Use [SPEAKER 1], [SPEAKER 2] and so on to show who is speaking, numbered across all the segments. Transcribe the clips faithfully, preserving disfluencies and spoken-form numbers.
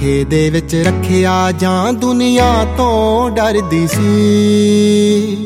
[SPEAKER 1] ਧੋਖੇ ਦੇ ਵਿੱਚ ਰੱਖਿਆ ਜਾਂ ਦੁਨੀਆ ਤੋਂ ਡਰਦੀ ਸੀ।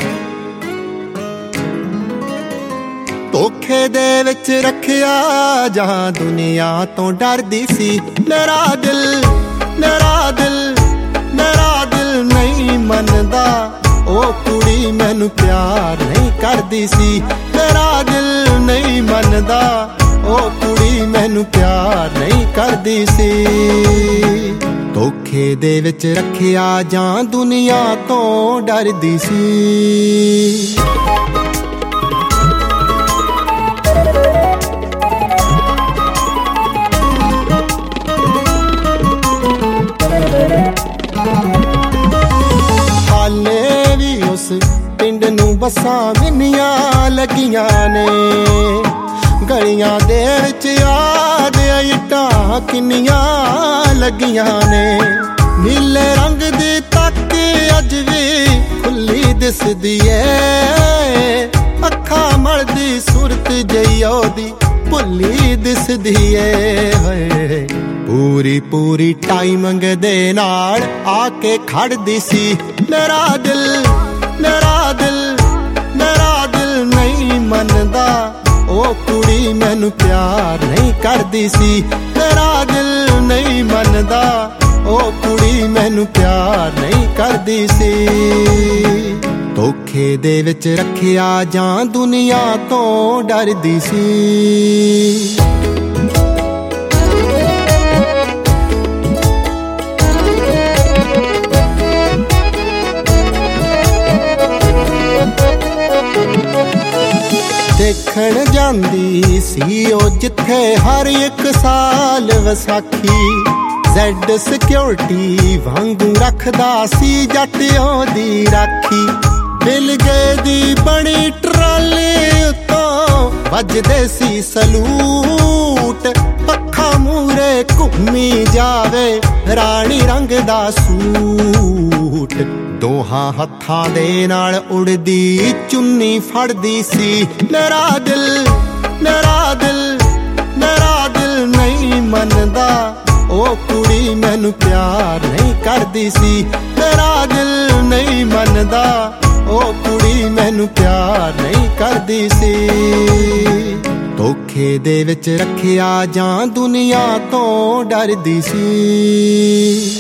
[SPEAKER 1] ਧੋਖੇ ਦੇ ਵਿੱਚ ਰੱਖਿਆ ਜਾਂ ਦੁਨੀਆ ਤੋਂ ਡਰਦੀ ਸੀ। ਮੇਰਾ ਦਿਲ ਮੇਰਾ ਦਿਲ ਮੇਰਾ ਦਿਲ ਨਹੀਂ ਮੰਨਦਾ, ਉਹ ਕੁੜੀ ਮੈਨੂੰ ਪਿਆਰ ਨਹੀਂ ਕਰਦੀ ਸੀ। ਮੇਰਾ ਦਿਲ ਨਹੀਂ ਮੰਨਦਾ, ਉਹ ਕੁੜੀ ਮੈਨੂੰ ਪਿਆਰ ਨਹੀਂ ਕਰਦੀ ਸੀ। ਧੋਖੇ ਦੇ ਵਿੱਚ ਰੱਖਿਆ ਜਾਂ ਦੁਨੀਆ ਤੋਂ ਡਰਦੀ ਸੀ। ਹਾਲੇ ਵੀ ਉਸ ਪਿੰਡ ਨੂੰ ਬੱਸਾਂ ਮਿੰਨੀਆਂ ਲੱਗੀਆਂ ਨੇ, ਗਲੀਆਂ ਦੇ ਵਿੱਚ ਯਾਦ ਇੱਟਾਂ ਕਿੰਨੀਆਂ ਲੱਗੀਆਂ ਨੇ। ਨੀਲੇ ਰੰਗ ਦੀ ਤੱਕ ਅੱਜ ਵੀ ਖੁੱਲੀ ਦਿਸਦੀ ਏ, ਅੱਖਾਂ ਮਲਦੀ ਸੂਰਤ ਜਿਹੀ ਉਹਦੀ ਭੁੱਲੀ ਦਿਸਦੀ ਏ। ਹੋਏ ਪੂਰੀ ਪੂਰੀ ਟਾਈਮਿੰਗ ਦੇ ਨਾਲ ਆ ਕੇ ਖੜਦੀ ਸੀ। ਮੇਰਾ ਦਿਲ ਮੇਰਾ ਦਿਲ ਮੇਰਾ ਦਿਲ ਨਹੀਂ ਮੰਨਦਾ, ਉਹ ਕੁੜੀ ਮੈਨੂੰ ਪਿਆਰ ਨਹੀਂ ਕਰਦੀ ਸੀ। ਮੇਰਾ ਦਿਲ ਨਹੀਂ ਮੰਨਦਾ, ਉਹ ਕੁੜੀ ਮੈਨੂੰ ਪਿਆਰ ਨਹੀਂ ਕਰਦੀ ਸੀ। ਧੋਖੇ ਦੇ ਵਿੱਚ ਰੱਖਿਆ ਜਾਂ ਦੁਨੀਆ ਤੋਂ ਡਰਦੀ ਸੀ। ਦੇਖਣ ਜਾਂਦੀ ਸੀ ਉਹ ਜਿੱਥੇ ਹਰ ਇੱਕ ਸਾਲ ਵਿਸਾਖੀ, ਜ਼ੈਡ ਸਿਕਿਉਰਿਟੀ ਵਾਂਗੂ ਰੱਖਦਾ ਸੀ ਜੱਟ ਉਹਦੀ ਰਾਖੀ। ਬਿਲਗੇ ਦੀ ਬਣੀ ਟਰਾਲੀ ਉੱਤੋਂ ਵੱਜਦੇ ਸੀ ਸਲੂਟ, ਅੱਖਾਂ ਮੂਰੇ ਘੁੰਮੀ ਜਾਵੇ ਰਾਣੀ ਰੰਗ ਦਾ ਸੂਟ। ਦੋਹਾਂ ਹੱਥਾਂ ਦੇ ਨਾਲ ਉੜਦੀ ਚੁੰਨੀ ਫੜਦੀ ਸੀ। ਮੇਰਾ ਦਿਲ ਮੇਰਾ ਦਿਲ ਮੇਰਾ ਦਿਲ ਨਹੀਂ ਮੰਨਦਾ, ਉਹ ਕੁੜੀ ਮੈਨੂੰ ਪਿਆਰ ਨਹੀਂ ਕਰਦੀ ਸੀ। ਮੇਰਾ ਦਿਲ ਨਹੀਂ ਮੰਨਦਾ, ਉਹ ਕੁੜੀ ਮੈਨੂੰ ਪਿਆਰ ਨਹੀਂ ਕਰਦੀ ਸੀ। ਧੋਖੇ ਦੇ ਵਿੱਚ ਰੱਖਿਆ ਜਾਂ ਦੁਨੀਆ ਤੋਂ ਡਰਦੀ ਸੀ।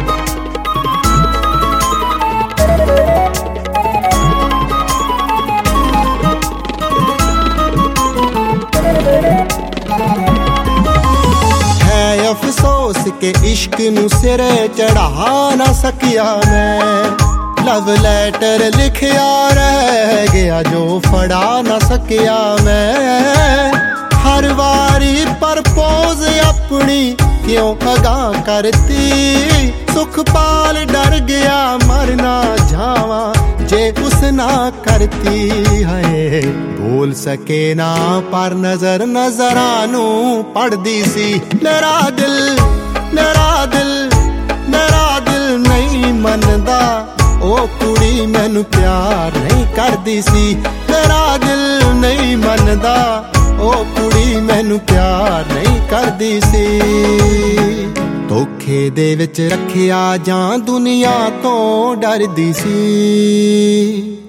[SPEAKER 1] ਅਫਸੋਸ ਕੇ ਇਸ਼ਕ ਨੂੰ ਸਿਰੇ ਚੜਾ ਨਾ ਸਕਿਆ ਮੈਂ, ਲਵ ਲੈਟਰ ਲਿਖਿਆ ਰਹਿ ਗਿਆ ਜੋ ਫੜਾ ਨਾ ਸਕਿਆ ਮੈਂ। ਹਰ ਵਾਰੀ ਪਰਪੋਜ਼ ਆਪਣੀ ਕਿਉਂ ਅਗਾਂਹ ਕਰਤੀ, ਸੁਖਪਾਲ ਡਰ ਗਿਆ ਮਰ ਨਾ ਜਾਵਾਂ ਜੇ ਉਸ ਨਾ ਕਰਤੀ। ਹੈ ਬੋਲ ਸਕੇ ਨਾ ਪਰ ਨਜ਼ਰ ਨਜ਼ਰਾਂ ਨੂੰ ਪੜਦੀ ਸੀ। ਮੇਰਾ ਦਿਲ ਮੇਰਾ ਦਿਲ ਮੇਰਾ ਦਿਲ ਨਹੀਂ ਮੰਨਦਾ, ਉਹ ਕੁੜੀ ਮੈਨੂੰ ਪਿਆਰ ਨਹੀਂ ਕਰਦੀ ਸੀ। ਮੇਰਾ ਦਿਲ ਨਹੀਂ ਮੰਨਦਾ, ਉਹ ਕੁੜੀ ਮੈਨੂੰ ਪਿਆਰ ਨਹੀਂ ਕਰਦੀ ਸੀ। ਧੋਖੇ ਦੇ ਵਿੱਚ ਰੱਖਿਆ ਜਾਂ ਦੁਨੀਆ ਤੋਂ ਡਰਦੀ ਸੀ।